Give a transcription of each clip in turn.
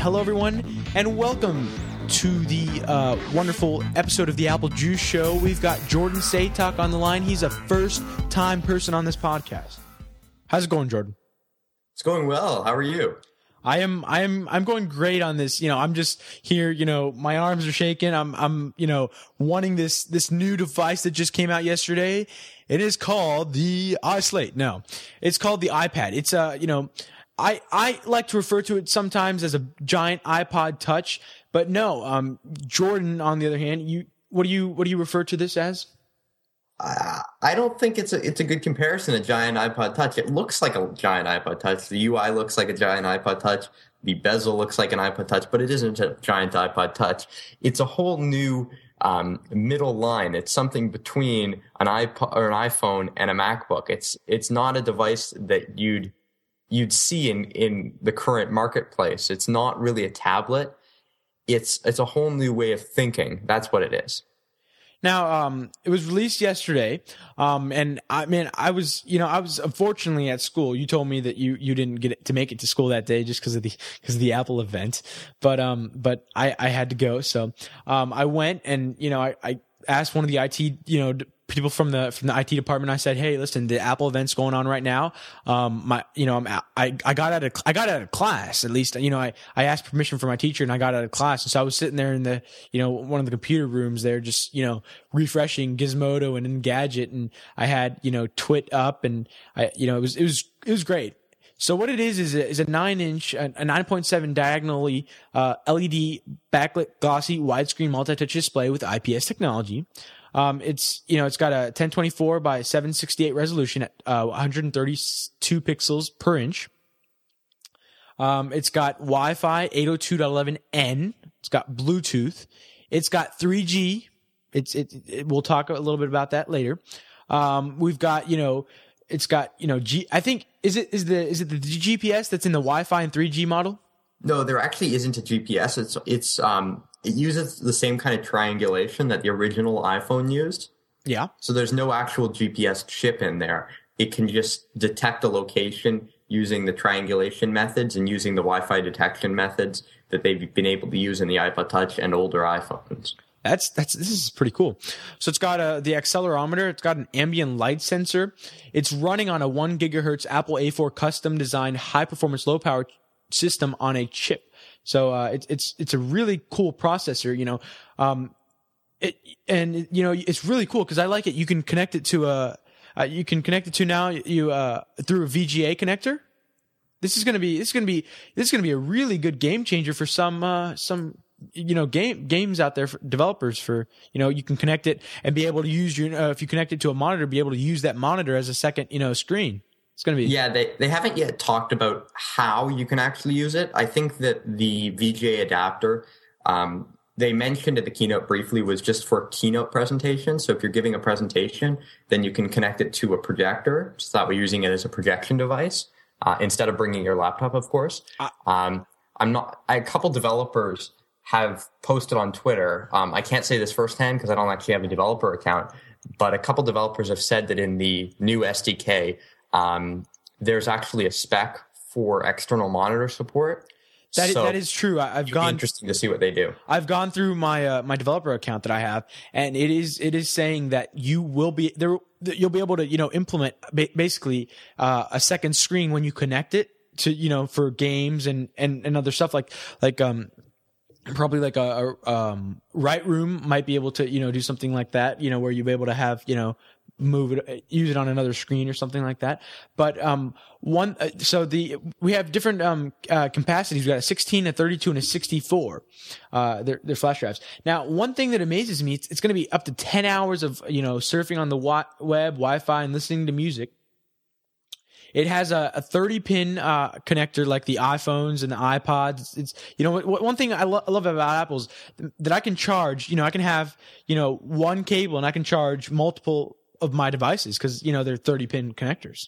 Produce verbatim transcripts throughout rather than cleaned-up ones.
hello everyone, and welcome to the uh, wonderful episode of the Apple Juice Show. We've got Jordan Satok on the line. He's a first-time person on this podcast. How's it going, Jordan? It's going well. How are you? I am. I am. I'm going great on this. You know, I'm just here. You know, my arms are shaking. I'm. I'm. You know, wanting this this new device that just came out yesterday. It is called the iSlate. No, it's called the iPad. It's a. Uh, you know, I I like to refer to it sometimes as a giant iPod Touch, but no. Um, Jordan, on the other hand, you what do you what do you refer to this as? Uh, I don't think it's a it's a good comparison. A giant iPod Touch. It looks like a giant iPod Touch. The U I looks like a giant iPod Touch. The bezel looks like an iPod Touch, but it isn't a giant iPod Touch. It's a whole new um, middle line. It's something between an iPod or an iPhone and a MacBook. It's it's not a device that you'd you'd see in in the current marketplace. It's not really a tablet. It's it's a whole new way of thinking. That's what it is. Now, um, it was released yesterday, um, and I mean, I was, you know, I was unfortunately at school. You told me that you, you didn't get to make it to school that day just because of the, because of the Apple event. But, um, but I, I had to go. So, um, I went and, you know, I, I asked one of the I T, you know, people from the, from the I T department. I said, hey, listen, the Apple event's going on right now. Um, my, you know, I'm, I, I got out of, I got out of class, at least, you know, I, I asked permission from my teacher and I got out of class. And so I was sitting there in the, you know, one of the computer rooms there, just, you know, refreshing Gizmodo and Engadget. And I had, you know, Twit up and I, you know, it was, it was, it was great. So what it is is a, is a nine inch, a nine point seven diagonally, uh, L E D backlit glossy widescreen multi-touch display with I P S technology. Um, it's, you know, it's got a ten twenty-four by seven sixty-eight resolution at, uh, one hundred thirty-two pixels per inch. Um, it's got Wi-Fi eight oh two dot eleven N. It's got Bluetooth. It's got three G. It's, it, it we'll talk a little bit about that later. Um, we've got, you know, it's got, you know, G, I think, is it, is the, is it the G P S that's in the Wi-Fi and three G model? No, there actually isn't a G P S. It's, it's, um, it uses the same kind of triangulation that the original iPhone used. Yeah. So there's no actual G P S chip in there. It can just detect a location using the triangulation methods and using the Wi-Fi detection methods that they've been able to use in the iPod Touch and older iPhones. That's, that's, this is pretty cool. So it's got a, the accelerometer. It's got an ambient light sensor. It's running on a one gigahertz Apple A four custom designed high performance low power system on a chip. So, uh, it's, it's, it's a really cool processor, you know, um, it, and, you know, it's really cool because I like it. You can connect it to a, uh, you can connect it to now, you, uh, through a V G A connector. This is going to be, this is going to be, this is going to be a really good game changer for some, uh, some, you know, game, games out there for developers for, you know, you can connect it and be able to use your, uh, if you connect it to a monitor, be able to use that monitor as a second, you know, screen. It's going to be. Yeah, they, they haven't yet talked about how you can actually use it. I think that the V G A adapter, um, they mentioned at the keynote briefly, was just for keynote presentations. So if you're giving a presentation, then you can connect it to a projector. So that way you're using it as a projection device uh, instead of bringing your laptop, of course. Um, I'm not, a couple developers have posted on Twitter. Um, I can't say this firsthand because I don't actually have a developer account, but a couple developers have said that in the new S D K, Um, there's actually a spec for external monitor support. That is, so that is true. I, I've it'd gone be interesting to see what they do. I've gone through my uh, my developer account that I have, and it is it is saying that you will be there. You'll be able to you know implement ba- basically uh, a second screen when you connect it to you know for games and and, and other stuff like like um. Probably like a, a um, Right Room might be able to, you know, do something like that, you know, where you'll be able to have, you know, move it, use it on another screen or something like that. But, um, one, uh, so the, we have different, um, uh, capacities. We got a sixteen, a thirty-two, and a sixty-four, uh, they're, they're flash drives. Now, one thing that amazes me, it's, it's going to be up to ten hours of, you know, surfing on the wa- web, Wi-Fi, and listening to music. It has a, a thirty pin, uh, connector like the iPhones and the iPods. It's, it's you know, what, one thing I, lo- I love about Apple is that I can charge, you know, I can have, you know, one cable and I can charge multiple of my devices because, you know, they're thirty pin connectors.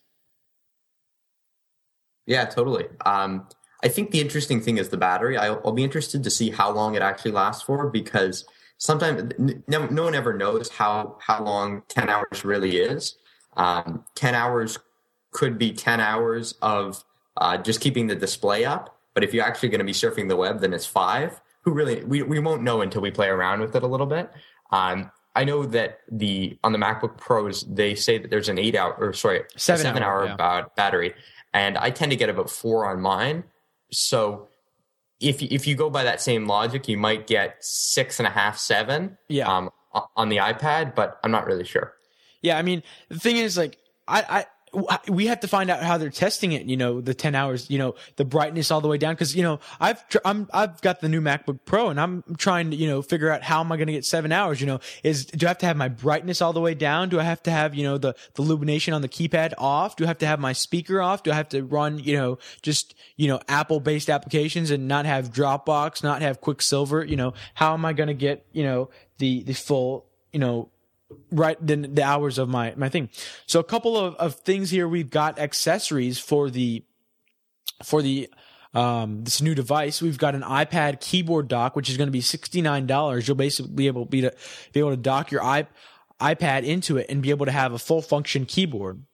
Yeah, totally. Um, I think the interesting thing is the battery. I'll, I'll be interested to see how long it actually lasts for because sometimes no, no one ever knows how, how long ten hours really is. Um, ten hours could be ten hours of uh, just keeping the display up. But if you're actually going to be surfing the web, then it's five. Who really, we, we won't know until we play around with it a little bit. Um, I know that the on the MacBook Pros, they say that there's an eight hour, or sorry, seven, a seven hour, hour yeah. ba- battery. And I tend to get about four on mine. So if, if you go by that same logic, you might get six and a half, seven yeah. um, on the iPad, but I'm not really sure. Yeah. I mean, the thing is, like, I, I, we have to find out how they're testing it, you know, the ten hours, you know, the brightness all the way down. Cause, you know, I've, I'm, I've got the new MacBook Pro and I'm trying to, you know, figure out how am I going to get seven hours, you know, is, do I have to have my brightness all the way down? Do I have to have, you know, the, the illumination on the keypad off? Do I have to have my speaker off? Do I have to run, you know, just, you know, Apple based applications and not have Dropbox, not have Quicksilver? You know, how am I going to get, you know, the, the full, you know, right then the hours of my my thing. So a couple of, of things here. We've got accessories for the for the um this new device. We've got an iPad keyboard dock, which is going to be sixty-nine dollars. You'll basically be able to be, to be able to dock your iP- iPad into it and be able to have a full function keyboard.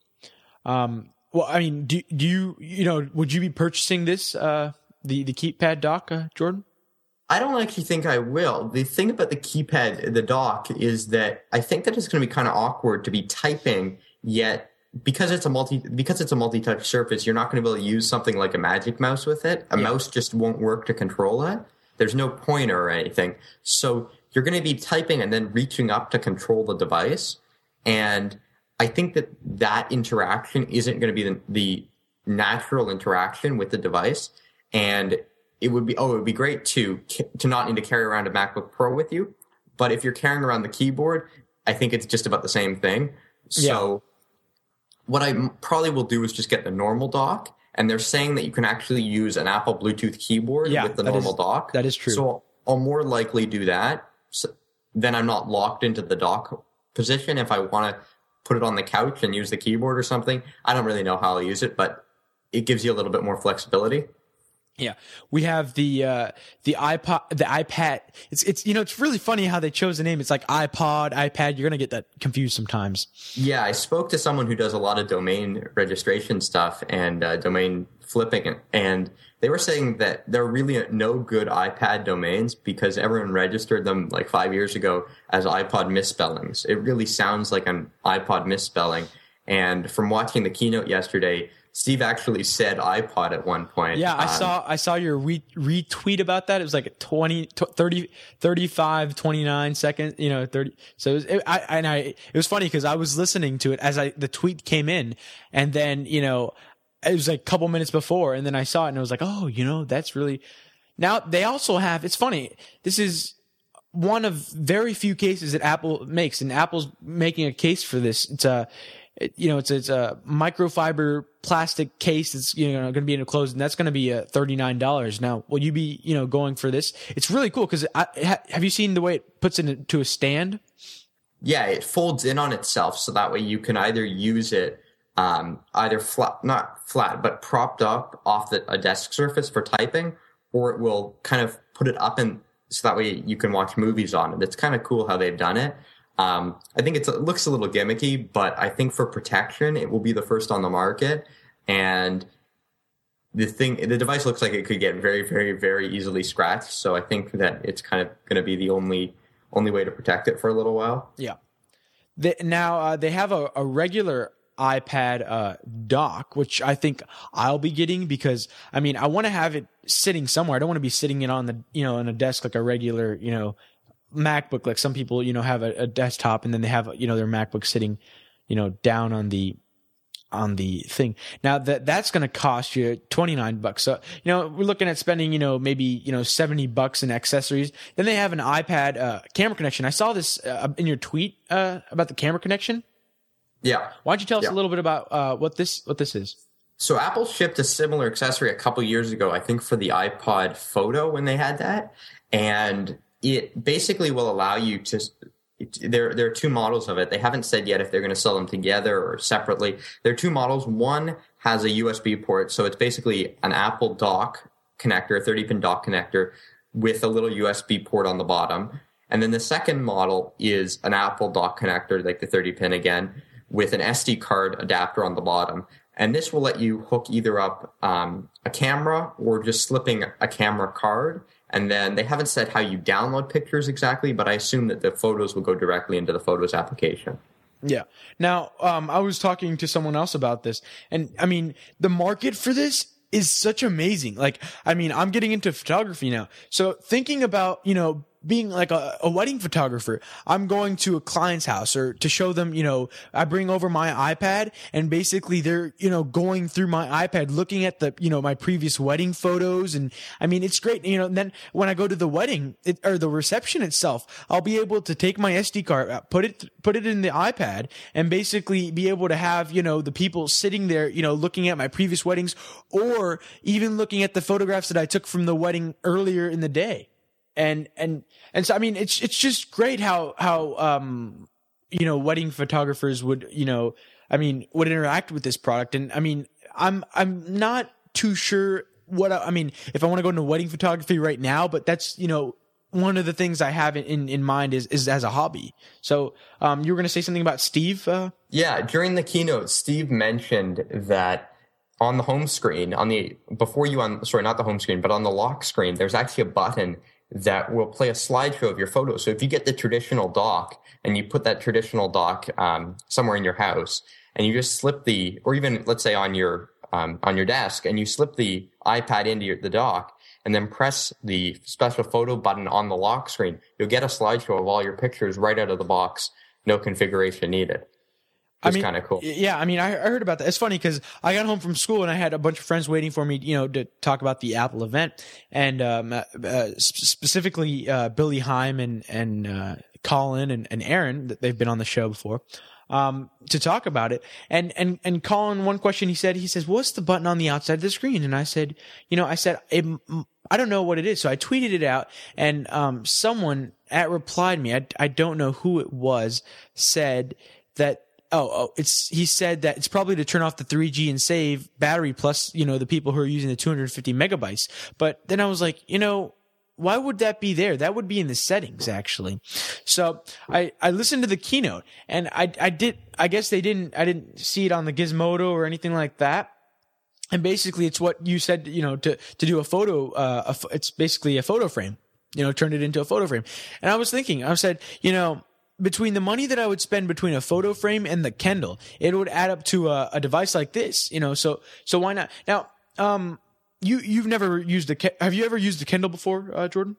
Um well, I mean, do do you you know would you be purchasing this uh the the keypad dock, uh, Jordan? I don't actually think I will. The thing about the keypad, the dock, is that I think that it's going to be kind of awkward to be typing, yet because it's a multi because it's a multi-touch surface, you're not going to be able to use something like a Magic Mouse with it. A yeah. mouse just won't work to control it. There's no pointer or anything. So you're going to be typing and then reaching up to control the device. And I think that that interaction isn't going to be the, the natural interaction with the device. And it would be, oh, it would be great to, to not need to carry around a MacBook Pro with you. But if you're carrying around the keyboard, I think it's just about the same thing. So yeah. what I probably will do is just get the normal dock. And they're saying that you can actually use an Apple Bluetooth keyboard yeah, with the normal is, dock. That is true. So I'll more likely do that. So then I'm not locked into the dock position. If I want to put it on the couch and use the keyboard or something, I don't really know how I'll use it, but it gives you a little bit more flexibility. Yeah, we have the uh, the iPod, the iPad. It's it's you know it's really funny how they chose the name. It's like iPod, iPad. You're gonna get that confused sometimes. Yeah, I spoke to someone who does a lot of domain registration stuff and uh, domain flipping, and they were saying that there are really no good iPad domains because everyone registered them like five years ago as iPod misspellings. It really sounds like an iPod misspelling. And from watching the keynote yesterday, Steve actually said iPod at one point. Yeah, I um, saw I saw your re- retweet about that. It was like a twenty, thirty, thirty-five, twenty-nine seconds, you know, thirty. So it was, it, I, and I, it was funny because I was listening to it as I, the tweet came in, and then, you know, it was like a couple minutes before, and then I saw it and I was like, oh, you know, that's really, now they also have, it's funny, this is one of very few cases that Apple makes, and Apple's making a case for this. It's a, It, you know, it's it's a microfiber plastic case that's, you know, going to be in a closed, and that's going to be uh, thirty-nine dollars. Now, will you be, you know, going for this? It's really cool because ha, have you seen the way it puts it into a stand? Yeah, it folds in on itself, so that way you can either use it um, either flat, not flat, but propped up off the, a desk surface for typing, or it will kind of put it up, and so that way you can watch movies on it. It's kind of cool how they've done it. Um, I think it's, it looks a little gimmicky, but I think for protection, it will be the first on the market. And the thing, the device looks like it could get very, very, very easily scratched. So I think that it's kind of going to be the only, only way to protect it for a little while. Yeah. The, now, uh, they have a, a regular iPad, uh, dock, which I think I'll be getting because, I mean, I want to have it sitting somewhere. I don't want to be sitting it on the, you know, on a desk like a regular, you know, MacBook. Like some people, you know, have a, a desktop and then they have, you know, their MacBook sitting, you know, down on the, on the thing. Now that, that's going to cost you twenty-nine bucks. So, you know, we're looking at spending, you know, maybe, you know, seventy bucks in accessories. Then they have an iPad, uh, camera connection. I saw this uh, in your tweet, uh, about the camera connection. Yeah. Why don't you tell us yeah. a little bit about, uh, what this, what this is? So Apple shipped a similar accessory a couple years ago, I think for the iPod Photo when they had that. And it basically will allow you to, it, there, there are two models of it. They haven't said yet if they're going to sell them together or separately. There are two models. One has a U S B port. So it's basically an Apple dock connector, a thirty pin dock connector with a little U S B port on the bottom. And then the second model is an Apple dock connector, like the thirty pin again, with an S D card adapter on the bottom. And this will let you hook either up um, a camera or just slipping a camera card. And then they haven't said how you download pictures exactly, but I assume that the photos will go directly into the Photos application. Yeah. Now, um, I was talking to someone else about this, and I mean, the market for this is such amazing. Like, I mean, I'm getting into photography now. So thinking about, you know, being like a, a wedding photographer, I'm going to a client's house or to show them, you know, I bring over my iPad and basically they're, you know, going through my iPad, looking at the, you know, my previous wedding photos. And I mean, it's great. You know, and then when I go to the wedding it, or the reception itself, I'll be able to take my S D card, put it, put it in the iPad and basically be able to have, you know, the people sitting there, you know, looking at my previous weddings or even looking at the photographs that I took from the wedding earlier in the day. And, and, and so, I mean, it's, it's just great how, how, um, you know, wedding photographers would, you know, I mean, would interact with this product. And I mean, I'm, I'm not too sure what, I, I mean, if I want to go into wedding photography right now, but that's, you know, one of the things I have in, in mind is, is as a hobby. So, um, you were going to say something about Steve? Uh? Yeah. During the keynote, Steve mentioned that on the home screen, on the, before you on, sorry, not the home screen, but on the lock screen, there's actually a button that will play a slideshow of your photos. So if you get the traditional dock and you put that traditional dock um, somewhere in your house and you just slip the, or even let's say on your um, on your desk and you slip the iPad into your, the dock and then press the special photo button on the lock screen, you'll get a slideshow of all your pictures right out of the box, no configuration needed. It's kind of cool. Yeah, I mean, I, I heard about that. It's funny because I got home from school and I had a bunch of friends waiting for me, you know, to talk about the Apple event, and um, uh, specifically uh, Billy Heim and and uh, Colin and, and Aaron, that they've been on the show before, um, to talk about it. And and and Colin, one question he said, he says, "What's the button on the outside of the screen?" And I said, you know, I said, I don't know what it is. So I tweeted it out, and um, someone at replied me. I I don't know who it was. Said that. Oh, oh, it's, he said that it's probably to turn off the three G and save battery plus, you know, the people who are using the two hundred fifty megabytes. But then I was like, you know, why would that be there? That would be in the settings, actually. So I, I listened to the keynote and I, I did, I guess they didn't, I didn't see it on the Gizmodo or anything like that. And basically it's what you said, you know, to, to do a photo, uh, a, it's basically a photo frame, you know, turn it into a photo frame. And I was thinking, I said, you know, between the money that I would spend between a photo frame and the Kindle, it would add up to a, a device like this, you know, so, so why not? Now, um, you, you've never used a, have you ever used a Kindle before, uh, Jordan?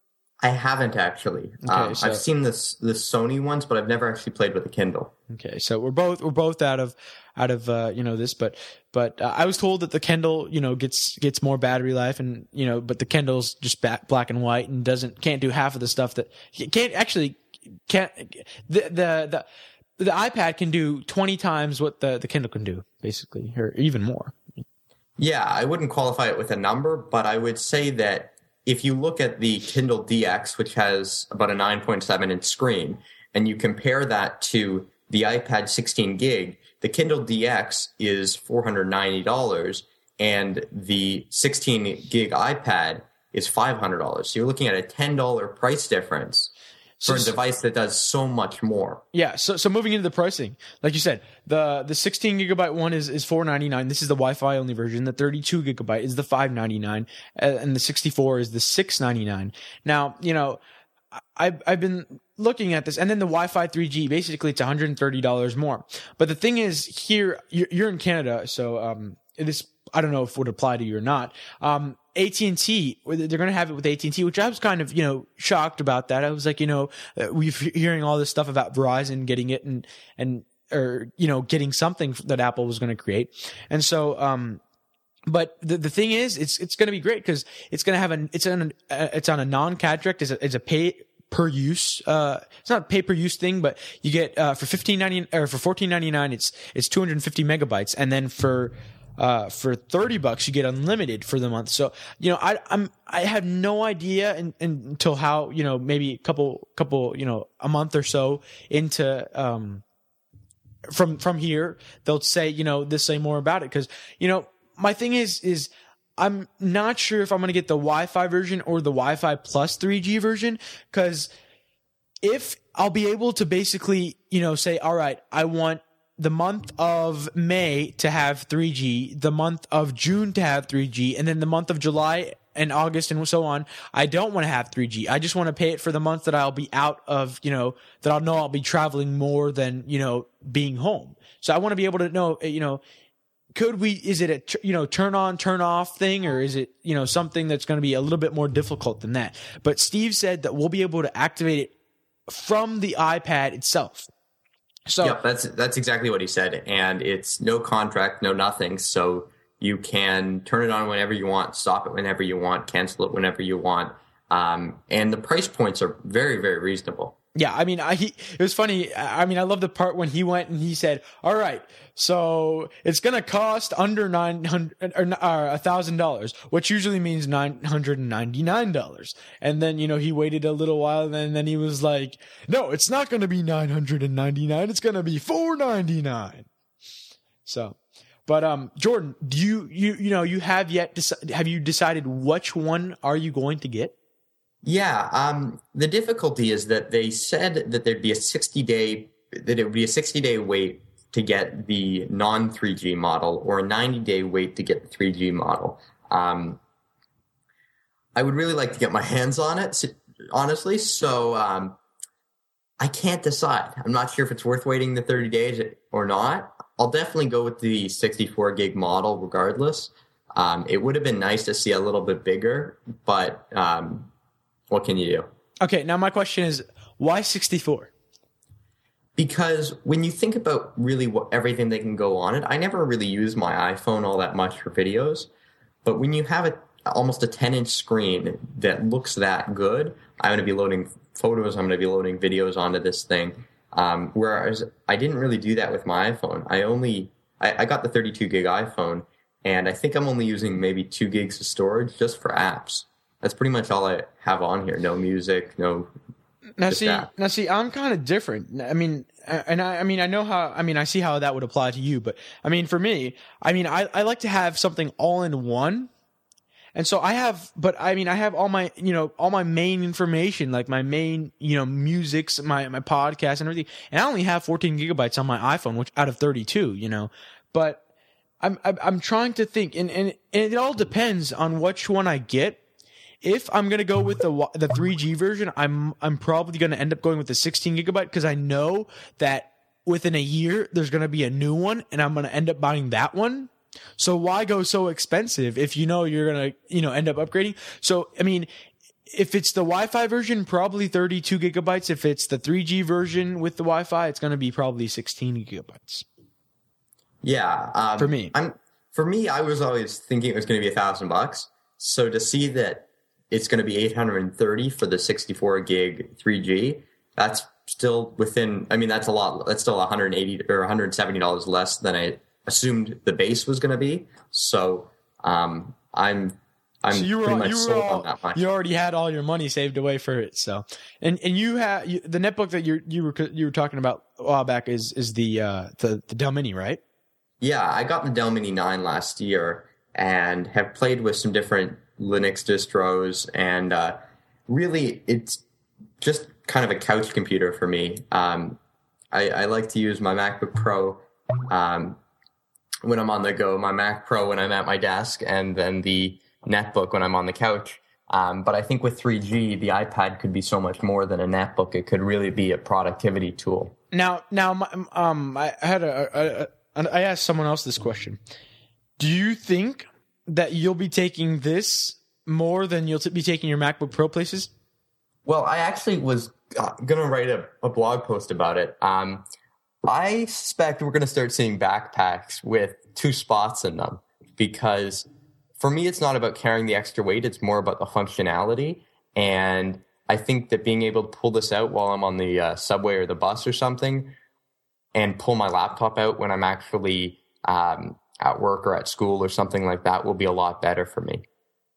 I haven't actually. Okay, um, so, I've seen this, the Sony ones, but I've never actually played with a Kindle. Okay. So we're both, we're both out of, out of, uh, you know, this, but, but, uh, I was told that the Kindle, you know, gets, gets more battery life and, you know, but the Kindle's just back, black and white and doesn't, can't do half of the stuff that, can't actually, can't the the the the iPad can do twenty times what the the Kindle can do, basically, or even more. Yeah, I wouldn't qualify it with a number, but I would say that if you look at the Kindle D X, which has about a nine point seven inch screen, and you compare that to the iPad sixteen gig, the Kindle D X is four hundred ninety dollars, and the sixteen gig iPad is five hundred dollars. So you're looking at a ten dollars price difference for a device that does so much more. Yeah. So, so moving into the pricing, like you said, the, the sixteen gigabyte one is, is four ninety-nine. This is the Wi-Fi only version. The thirty-two gigabyte is the five ninety-nine, and the sixty-four is the six ninety-nine. Now, you know, I've, I've been looking at this, and then the Wi-Fi three G, basically it's one hundred thirty dollars more. But the thing is, here, you're, you're in Canada, so, um, this, I don't know if it would apply to you or not. Um, A T and T, they're going to have it with A T and T, which I was kind of, you know, shocked about that. I was like, you know, we're hearing all this stuff about Verizon getting it and, and, or, you know, getting something that Apple was going to create. And so, um, but the, the thing is, it's, it's going to be great because it's going to have an, it's on, a, it's on a non-contract, it's a, it's a pay per use, uh, it's not a pay per use thing, but you get, uh, for fifteen ninety, or for fourteen ninety-nine, it's, it's two hundred fifty megabytes. And then for, Uh, for thirty bucks, you get unlimited for the month. So, you know, I, I'm, I have no idea in, in, until how, you know, maybe a couple, couple, you know, a month or so into, um, from, from here, they'll say, you know, this say more about it. Cause, you know, my thing is, is I'm not sure if I'm going to get the Wi-Fi version or the Wi-Fi plus three G version. Cause if I'll be able to basically, you know, say, all right, I want the month of May to have three G, the month of June to have three G, and then the month of July and August and so on, I don't want to have three G. I just want to pay it for the month that I'll be out of, you know, that I'll know I'll be traveling more than, you know, being home. So I want to be able to know, you know, could we, is it a, you know, turn on, turn off thing, or is it, you know, something that's going to be a little bit more difficult than that? But Steve said that we'll be able to activate it from the iPad itself. So yeah, that's, that's exactly what he said. And it's no contract, no nothing. So you can turn it on whenever you want, stop it whenever you want, cancel it whenever you want. Um, and the price points are very, very reasonable. Yeah, I mean, I, he, it was funny. I mean, I love the part when he went and he said, all right, so it's going to cost under nine hundred or a thousand dollars, which usually means nine hundred ninety-nine dollars. And then, you know, he waited a little while and then he was like, no, it's not going to be nine hundred ninety-nine. It's going to be four ninety-nine. So, but, um, Jordan, do you, you, you know, you have yet, deci- have you decided which one are you going to get? Yeah, um, the difficulty is that they said that there'd be a sixty day, that it would be a sixty day wait to get the non three G model or a ninety day wait to get the three G model. Um, I would really like to get my hands on it, honestly. So um, I can't decide. I'm not sure if it's worth waiting the thirty days or not. I'll definitely go with the sixty-four gig model regardless. Um, it would have been nice to see a little bit bigger, but um, what can you do? Okay, now my question is, why sixty-four? Because when you think about really what everything that can go on it, I never really use my iPhone all that much for videos. But when you have a, almost a ten inch screen that looks that good, I'm going to be loading photos, I'm going to be loading videos onto this thing. Um, whereas I didn't really do that with my iPhone. I only, I, I got the thirty-two gig iPhone, and I think I'm only using maybe two gigs of storage just for apps. That's pretty much all I have on here. No music, no. Now see, that. now see, I'm kind of different. I mean, and I, I mean, I know how. I mean, I see how that would apply to you, but I mean, for me, I mean, I, I like to have something all in one, and so I have. But I mean, I have all my, you know, all my main information, like my main, you know, musics, my my podcast and everything, and I only have fourteen gigabytes on my iPhone, which out of thirty-two, you know, but I'm I'm, I'm trying to think, and, and and it all depends on which one I get. If I'm gonna go with the the three G version, I'm I'm probably gonna end up going with the sixteen gigabyte because I know that within a year there's gonna be a new one, and I'm gonna end up buying that one. So why go so expensive if you know you're gonna you know end up upgrading? So I mean, if it's the Wi-Fi version, probably thirty-two gigabytes. If it's the three G version with the Wi-Fi, it's gonna be probably sixteen gigabytes. Yeah, um, for me, I'm for me, I was always thinking it was gonna be a thousand bucks. So to see that it's going to be eight hundred thirty for the sixty-four gig three G. That's still within, I mean, that's a lot, that's still one hundred eighty or one hundred seventy dollars less than I assumed the base was going to be. So, um, I'm, I'm so you were, pretty much you were sold all, on that much. You already had all your money saved away for it. So, and, and you have you, the netbook that you you were, you were talking about a while back is, is the, uh, the, the Dell Mini, right? Yeah. I got the Dell Mini nine last year and have played with some different Linux distros, and uh, really it's just kind of a couch computer for me. Um, I, I like to use my MacBook Pro um, when I'm on the go, my Mac Pro when I'm at my desk, and then the netbook when I'm on the couch. Um, but I think with three G, the iPad could be so much more than a netbook. It could really be a productivity tool. Now, now, um, I had a, a, a I asked someone else this question. Do you think that you'll be taking this more than you'll t- be taking your MacBook Pro places? Well, I actually was uh, going to write a, a blog post about it. Um, I suspect we're going to start seeing backpacks with two spots in them because for me, it's not about carrying the extra weight. It's more about the functionality. And I think that being able to pull this out while I'm on the uh, subway or the bus or something and pull my laptop out when I'm actually um, at work or at school or something like that will be a lot better for me.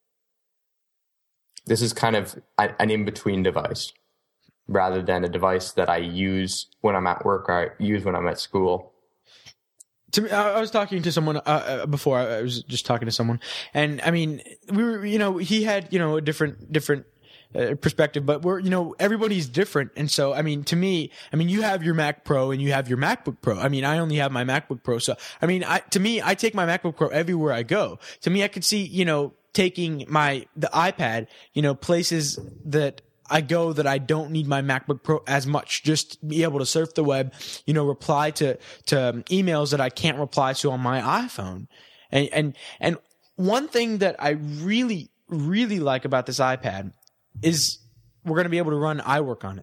This is kind of an in-between device rather than a device that I use when I'm at work or I use when I'm at school. To me, I was talking to someone uh, uh, before. I was just talking to someone, and I mean, we were, you know, he had, you know, a different, different uh, perspective, but we're, you know, everybody's different. And so, I mean, to me, I mean, you have your Mac Pro and you have your MacBook Pro. I mean, I only have my MacBook Pro. So, I mean, I, to me, I take my MacBook Pro everywhere I go. To me, I could see, you know, taking my, the iPad, you know, places that I go that I don't need my MacBook Pro as much, just be able to surf the web, you know, reply to, to emails that I can't reply to on my iPhone. And, and, and one thing that I really, really like about this iPad is we're going to be able to run iWork on it.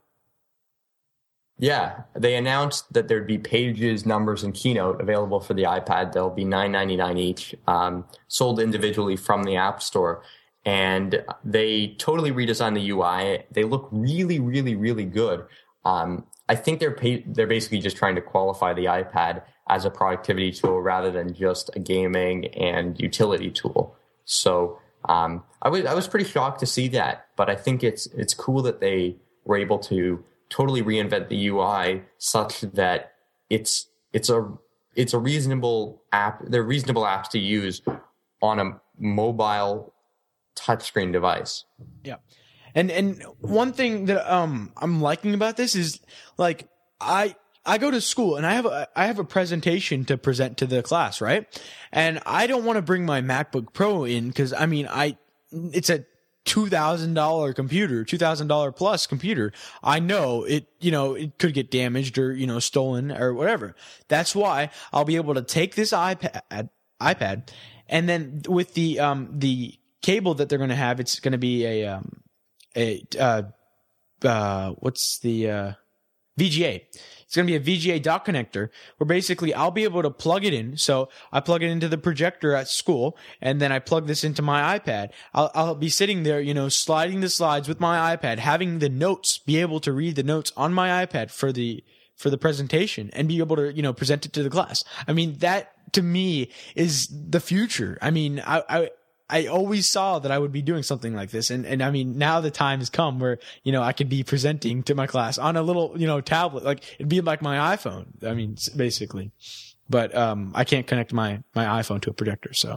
Yeah, they announced that there'd be Pages, Numbers, and Keynote available for the iPad. They'll be nine ninety-nine each, um, sold individually from the App Store. And they totally redesigned the U I. They look really, really, really good. Um, I think they're pay- they're basically just trying to qualify the iPad as a productivity tool rather than just a gaming and utility tool. So um, I was I was pretty shocked to see that, but I think it's it's cool that they were able to totally reinvent the U I such that it's it's a it's a reasonable app. They're reasonable apps to use on a mobile touchscreen device. Yeah. And and one thing that um I'm liking about this is, like, I I go to school and I have a I have a presentation to present to the class, right? And I don't want to bring my MacBook Pro in because I mean I it's a two thousand dollars computer, two thousand dollars plus computer. I know it, you know, it could get damaged or, you know, stolen or whatever. That's why I'll be able to take this iPad iPad and then with the um the cable that they're going to have, it's going to be a um a uh uh what's the uh V G A. It's going to be a V G A dock connector where basically I'll be able to plug it in. So I plug it into the projector at school and then I plug this into my iPad. I'll, I'll be sitting there, you know, sliding the slides with my iPad, having the notes, be able to read the notes on my iPad for the, for the presentation and be able to, you know, present it to the class. I mean, that to me is the future. I mean, I, I, I always saw that I would be doing something like this. And, and I mean, now the time has come where, you know, I could be presenting to my class on a little, you know, tablet. Like it'd be like my iPhone. I mean, basically, but, um, I can't connect my, my iPhone to a projector. So,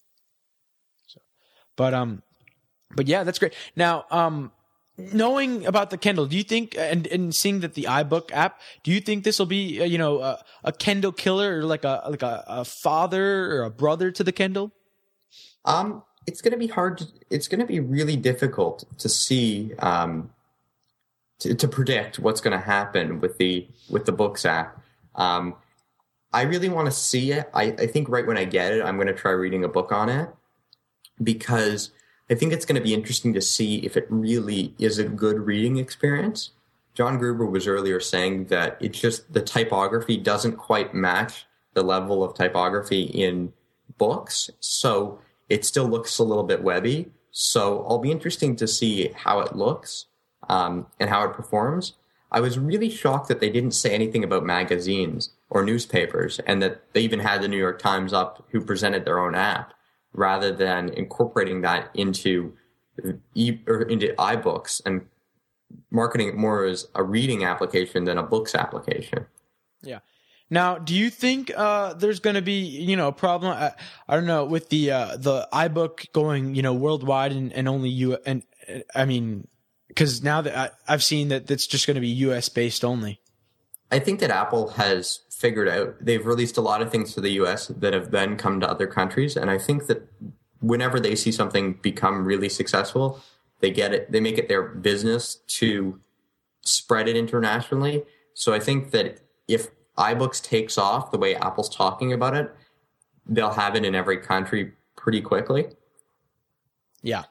so, but, um, but yeah, that's great. Now, um, knowing about the Kindle, do you think, and, and seeing that the iBook app, do you think this will be, uh, you know, a, a Kindle killer or like a, like a, a father or a brother to the Kindle? Um, it's going to be hard. To, it's going to be really difficult to see, um, to, to predict what's going to happen with the with the Books app. Um, I really want to see it. I, I think right when I get it, I'm going to try reading a book on it because I think it's going to be interesting to see if it really is a good reading experience. John Gruber was earlier saying that it's just the typography doesn't quite match the level of typography in books, so it still looks a little bit webby, so I'll be interesting to see how it looks um, and how it performs. I was really shocked that they didn't say anything about magazines or newspapers and that they even had the New York Times up who presented their own app rather than incorporating that into e- or into iBooks and marketing it more as a reading application than a books application. Yeah. Now, do you think uh, there's going to be, you know, a problem? I, I don't know, with the uh, the iBook going, you know, worldwide and, and only you and I mean, because now that I, I've seen that it's just going to be U S based only. I think that Apple has figured out they've released a lot of things to the U S that have then come to other countries, and I think that whenever they see something become really successful, they get it, they make it their business to spread it internationally. So I think that if iBooks takes off the way Apple's talking about it, they'll have it in every country pretty quickly. Yeah.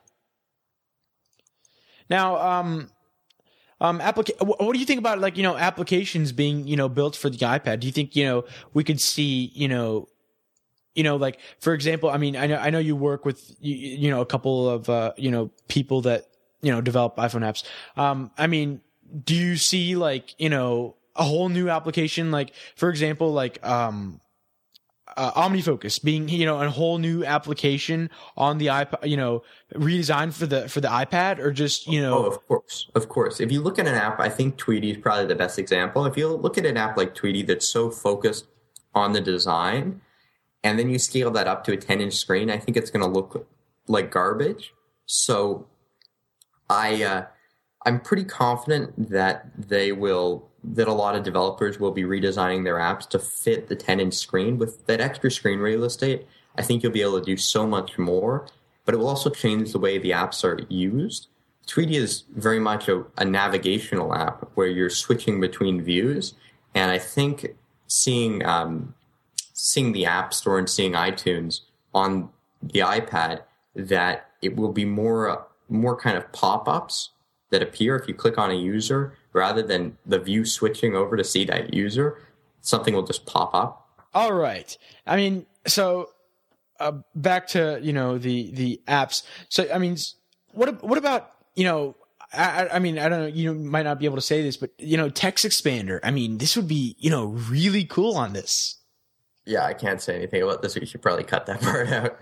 Now, um, um, applica- what do you think about, like, you know, applications being, you know, built for the iPad? Do you think, you know, we could see, you know, you know, like, for example, I mean, I know, I know you work with, you, you know, a couple of, uh, you know, people that, you know, develop iPhone apps. Um, I mean, do you see, like, you know, a whole new application, like, for example, like, um, uh, OmniFocus being, you know, a whole new application on the iPad, you know, redesigned for the, for the iPad, or just, you know. Oh, of course. Of course. If you look at an app, I think Tweety is probably the best example. If you look at an app like Tweety that's so focused on the design, and then you scale that up to a ten inch screen, I think it's going to look like garbage. So I uh, I'm pretty confident that they will that a lot of developers will be redesigning their apps to fit the ten inch screen. With that extra screen real estate, I think you'll be able to do so much more, but it will also change the way the apps are used. three D is very much a, a navigational app where you're switching between views, and I think seeing um, seeing the App Store and seeing iTunes on the iPad, that it will be more more kind of pop-ups that appear if you click on a user rather than the view switching over to see that user. Something will just pop up. All right. I mean, so uh, back to, you know, the the apps. So I mean, what what about, you know, I, I mean, I don't know, you might not be able to say this, but, you know, Text Expander. I mean, this would be, you know, really cool on this. Yeah, I can't say anything about this. You should probably cut that part out.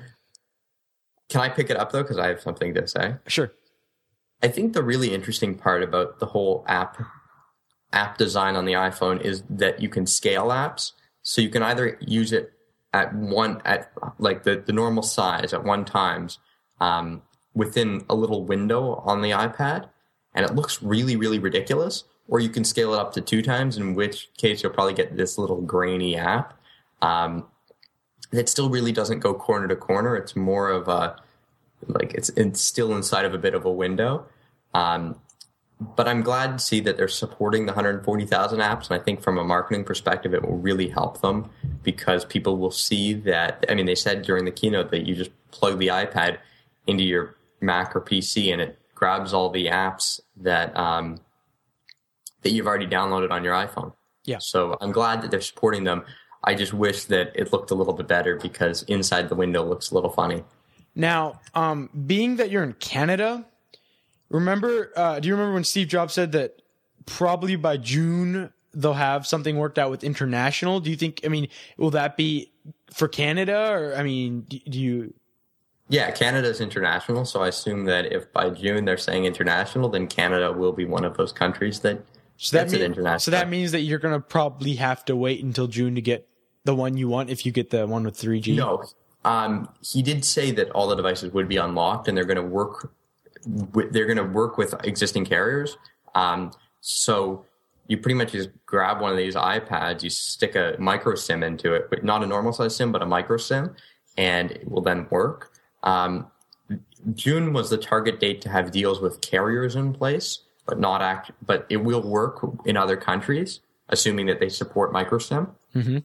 Can I pick it up, though? Because I have something to say. Sure. I think the really interesting part about the whole app app design on the iPhone is that you can scale apps. So you can either use it at one, at like the, the normal size at one times um, within a little window on the iPad, and it looks really, really ridiculous. Or you can scale it up to two times, in which case you'll probably get this little grainy app. Um, it still really doesn't go corner to corner. It's more of a, like it's, it's still inside of a bit of a window. Um, but I'm glad to see that they're supporting the one hundred forty thousand apps. And I think from a marketing perspective, it will really help them, because people will see that. I mean, they said during the keynote that you just plug the iPad into your Mac or P C and it grabs all the apps that, um, that you've already downloaded on your iPhone. Yeah. So I'm glad that they're supporting them. I just wish that it looked a little bit better, because inside the window looks a little funny. Now, um, being that you're in Canada, remember, uh, do you remember when Steve Jobs said that probably by June they'll have something worked out with international? Do you think, I mean, will that be for Canada, or, I mean, do, do you... Yeah, Canada's international, so I assume that if by June they're saying international, then Canada will be one of those countries that so that gets mean, it international. So that means that you're going to probably have to wait until June to get the one you want, if you get the one with three G? No. Um, he did say that all the devices would be unlocked, and they're going to work with, they're going to work with existing carriers. Um, so you pretty much just grab one of these iPads, you stick a micro SIM into it, but not a normal size SIM, but a micro SIM, and it will then work. Um, June was the target date to have deals with carriers in place, but not act, but it will work in other countries, assuming that they support micro SIM. Mm-hmm.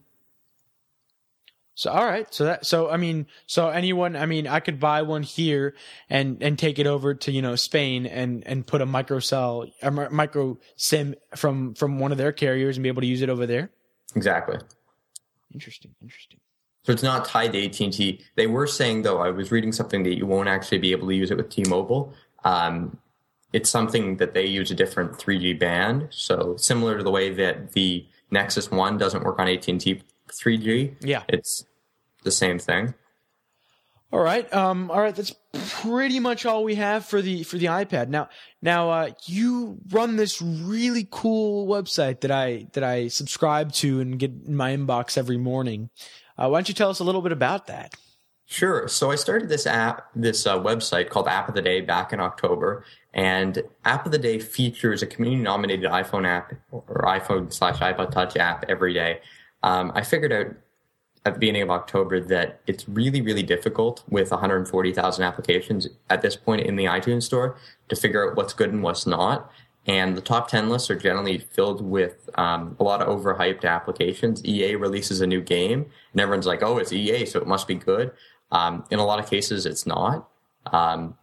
So, all right. So that, so, I mean, so anyone, I mean, I could buy one here and, and take it over to, you know, Spain and, and put a micro cell, a micro SIM from, from one of their carriers and be able to use it over there. Exactly. Interesting. Interesting. So it's not tied to A T and T. They were saying, though, I was reading something that you won't actually be able to use it with T-Mobile. Um, it's something that they use a different three G band. So similar to the way that the Nexus one doesn't work on A T and T three G. Yeah. It's the same thing. All right. Um, all right. That's pretty much all we have for the, for the iPad. Now, now, uh, you run this really cool website that I, that I subscribe to and get in my inbox every morning. Uh, why don't you tell us a little bit about that? Sure. So I started this app, this uh, website called App of the Day back in October, and App of the Day features a community-nominated iPhone app or iPhone slash iPod Touch app every day. Um, I figured out at the beginning of October that it's really, really difficult with one hundred forty thousand applications at this point in the iTunes store to figure out what's good and what's not. And the top ten lists are generally filled with um, a lot of overhyped applications. E A releases a new game, and everyone's like, oh, it's E A, so it must be good. Um, in a lot of cases, it's not. Um,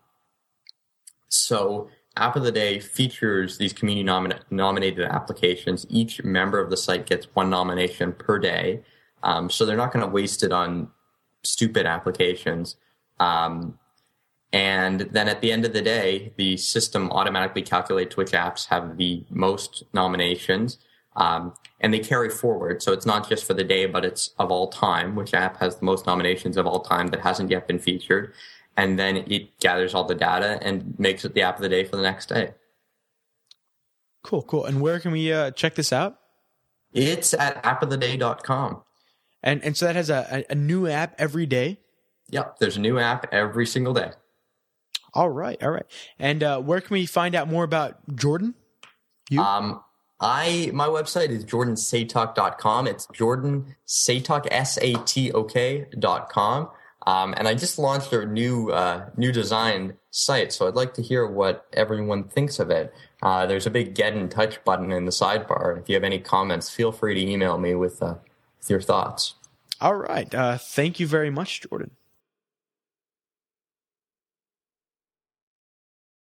so App of the Day features these community nomin- nominated applications. Each member of the site gets one nomination per day. Um, so they're not going to waste it on stupid applications. Um, and then at the end of the day, the system automatically calculates which apps have the most nominations. Um, and they carry forward. So it's not just for the day, but it's of all time, which app has the most nominations of all time that hasn't yet been featured. And then it gathers all the data and makes it the app of the day for the next day. Cool, cool. And where can we uh, check this out? It's at app of the day dot com. And and so that has a, a new app every day? Yep, there's a new app every single day. All right, all right. And uh, where can we find out more about Jordan? You? Um, I my website is jordan satok dot com. It's Jordan Satok, S A T O K dot com. Um, and I just launched a new uh, new design site, so I'd like to hear what everyone thinks of it. Uh, there's a big get in touch button in the sidebar. If you have any comments, feel free to email me with, uh, with your thoughts. All right. Uh, thank you very much, Jordan.